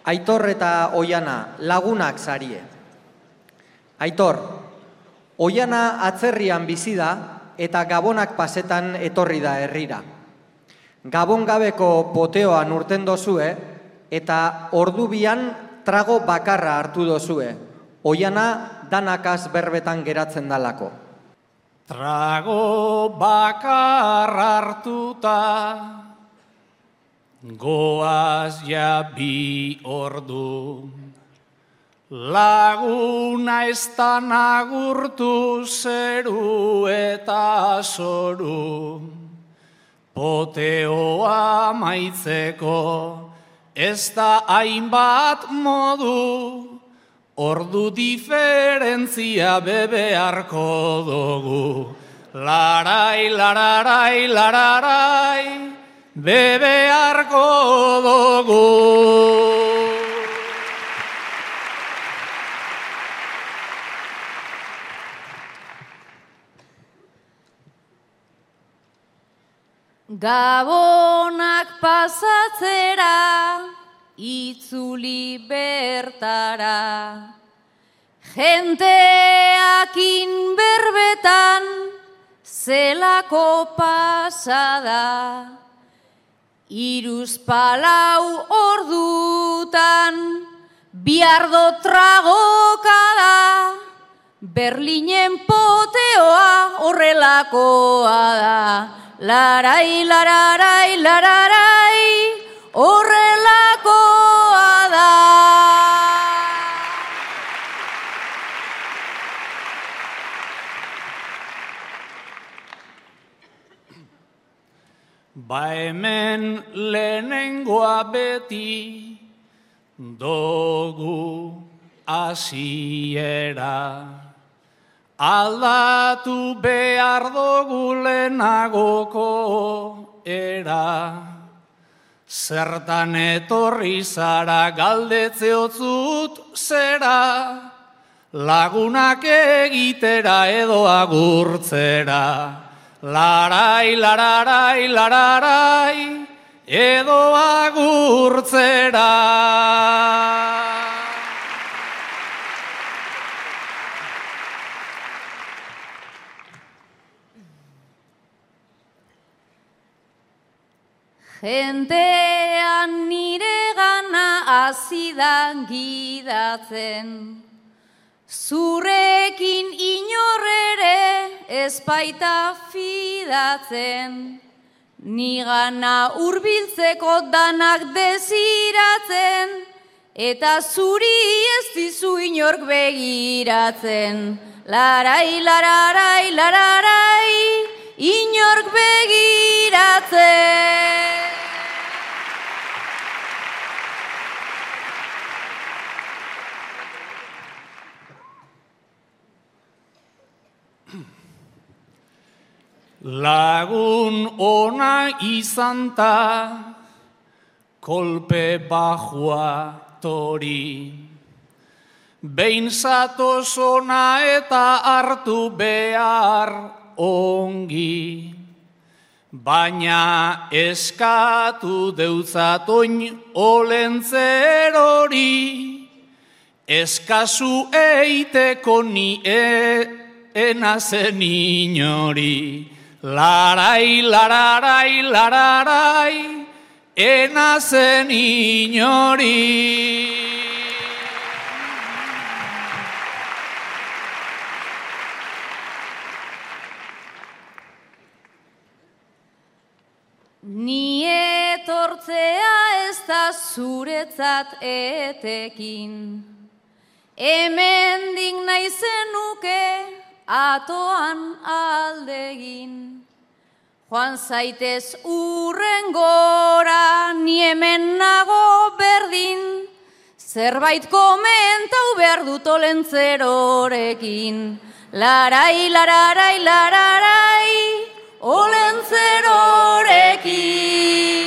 Aitor eta Oiana lagunak zarie. Aitor, Oiana atzerrian bizi da eta gabonak pasetan etorri da herrira. Gabon gabeko poteoan urten dozue eta ordubian trago bakarra hartu dozue. Oiana danakaz berbetan geratzen dalako. Trago bakarra hartuta goaz ja 2 ordu. Laguna ez da nagurtu zeru eta zoru. Poteoa maitzeko ez da hainbat modu. Ordu diferentzia bebearko dugu. Larai, lararai, lararai, bebearko dugu. Gabonak pasatzera, itzuli bertara. Jenteakin berbetan, zelako pasada. 3-4 ordutan, biardo tragokada. Berlinen poteoa horrelakoa da. Larai, lararai, lararai, horrelakoa da. Ba hemen lehenengoa beti dugu hasiera. Aldatu behar dugu lehenagoko era. Zertan etorri zara galdetze otzut zera. Lagunak egitera edo agurtzera. Larai, lararai, lararai, edo agurtzera. Jentean nire gana azidan gidatzen, zurekin inorrere ez baita fidatzen, nigana hurbiltzeko danak desiratzen, eta zuri ez dizu inork begiratzen. Larai, lararai, lararai, inork begiratzen. Lagun ona izanta, kolpe bajua tori. Behin zatoz ona eta hartu behar ongi. Baina eskatu deutzatoin olentzer hori. Eskazu eiteko ni enazen inori. Larai, lararai, lararai, enazen inori. Ni etortzea ez da zuretzat etekin. Hemendik naizen nuke atoan aldegin. Joan zaitez urrengora, ni hemen nago berdin. Zerbait komentau behar dut olentzerorekin. Larai, lararai, lararai, olentzerorekin.